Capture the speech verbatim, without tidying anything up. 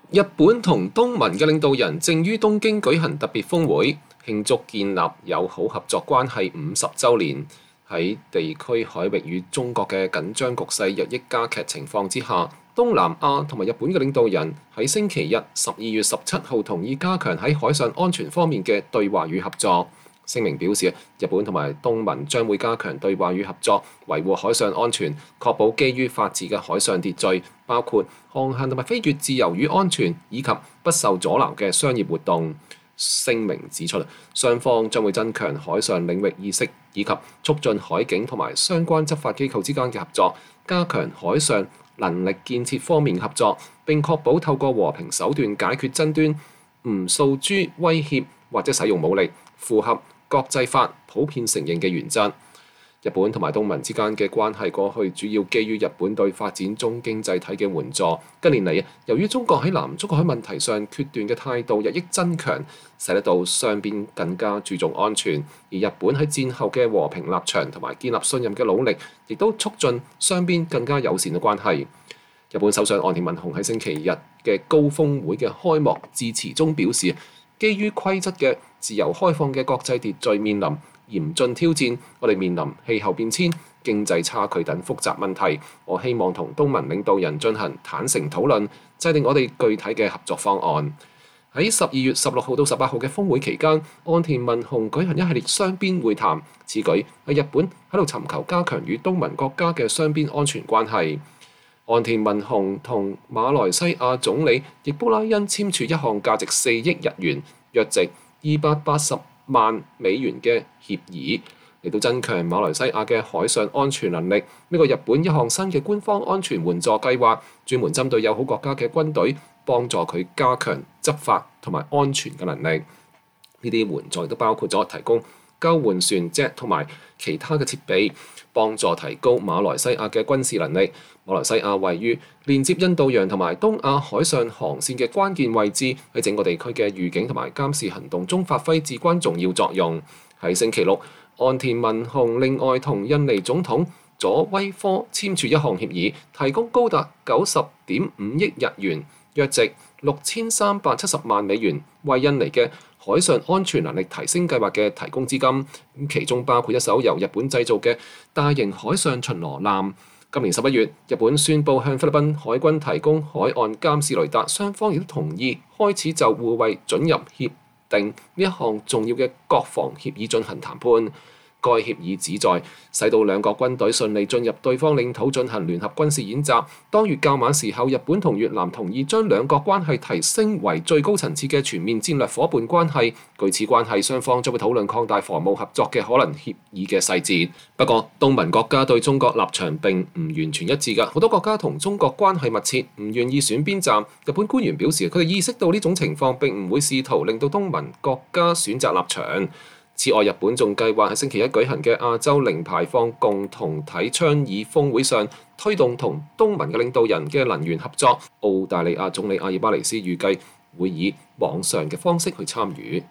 日本同東盟嘅領導人正於東京舉行特別峰會，慶祝建立友好合作關係五十週年。喺地區海域與中國嘅緊張局勢日益加劇情況之下，東南亞同埋日本嘅領導人喺星期日十二月十七號同意加強喺海上安全方面嘅對話與合作。聲明表示，日本同埋東盟將會加強對話與合作，維護海上安全，確保基於法治嘅海上秩序，包括航行同埋飛越自由與安全，以及不受阻撓嘅商業活動。聲明指出，雙方將會增強海上領域意識，以及促進海警同埋相關執法機構之間嘅合作，加強海上能力建設方面合作，並確保透過和平手段解決爭端，唔訴諸威脅或者使用武力，符合國際法普遍承認嘅原則。日本同埋東盟之間嘅關係過去主要基於日本對發展中經濟體嘅援助。近年嚟，由於中國喺南中國海問題上決斷嘅態度日益增強，使得到雙邊更加注重安全。而日本喺戰後嘅和平立場同埋建立信任嘅努力，亦都促進雙邊更加友善嘅關係。日本首相岸田文雄喺星期日嘅高峰會嘅開幕致辭中表示，基於規則嘅自由開放嘅國際秩序面臨嚴峻挑戰，我哋面臨氣候變遷、經濟差距等複雜問題。我希望同東盟領導人進行坦誠討論，制定我哋具體嘅合作方案。喺十二月十六號到十八號嘅峰會期間，岸田文雄舉行一系列雙邊會談，此舉係日本喺度尋求加強與東盟國家嘅雙邊安全關係。岸田文雄同馬來西亞總理易卜拉欣簽署一項價值四億日元、約值二百八十萬美元嘅協議，嚟到增強馬來西亞嘅海上安全能力。呢個日本一項新嘅官方安全援助計劃，專門針對友好國家嘅軍隊，幫助佢加強執法同埋安全嘅能力。呢啲援助亦都包括咗提供救援船隻同埋其他嘅設備，幫助提高馬來西亞嘅軍事能力。馬來西亞位於連接印度洋同埋東亞海上航線嘅關鍵位置，喺整個地區嘅預警同埋監視行動中發揮至關重要作用。喺星期六，岸田文雄另外同印尼總統佐威科簽署一項協議，提供高達九十點五億日元，約值六千三百七十萬美元，為印尼嘅海上安全能力提升計劃嘅提供資金，其中包括一艘由日本製造嘅大型海上巡邏艦。今年十一月，日本宣布向菲律賓海軍提供海岸監視雷達，雙方亦都同意開始就互惠准入協定呢一項重要嘅國防協議進行談判。該協議旨在使到兩國軍隊順利進入對方領土進行聯合軍事演習。當月較晚時候，日本同越南同意將兩國關係提升為最高層次嘅全面戰略夥伴關係。據此關係，雙方將會討論擴大防務合作嘅可能協議嘅細節。不過，東盟國家對中國立場並唔完全一致㗎，好多國家同中國關係密切，唔願意選邊站。日本官員表示，佢哋意識到呢種情況並唔會試圖令到東盟國家選擇立場。此外，日本仲計劃喺星期一舉行嘅亞洲零排放共同體倡議峰會上，推動同東盟嘅領導人嘅能源合作。澳大利亞總理阿爾巴尼斯預計會以網上嘅方式去參與。